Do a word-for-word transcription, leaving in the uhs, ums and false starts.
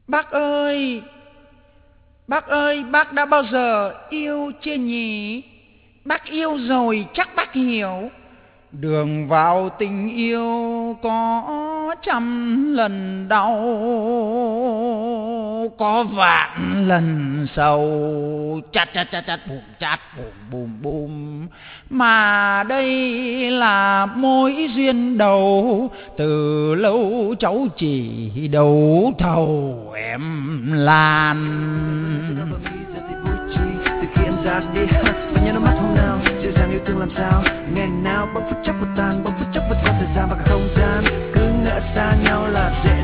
Bác ơi, bác ơi, bác đã bao giờ yêu chưa nhỉ? Bác yêu rồi chắc bác hiểu. Đường vào tình yêu có trăm lần đau, có vạn lần sầu. Chát chát chát chát bùm chát bùm bùm bùm. Mà đây là mối duyên đầu, từ lâu cháu chỉ đấu thầu em Lan. Từ khi em ra đi, nhớ nó mắt hôm nào dịu dàng yêu thương làm sao. Ngày nào bỗng phút chốc vụt tan, bỗng phút chốc vượt qua thời gian và cả không gian. Cứ ngỡ xa nhau là dễ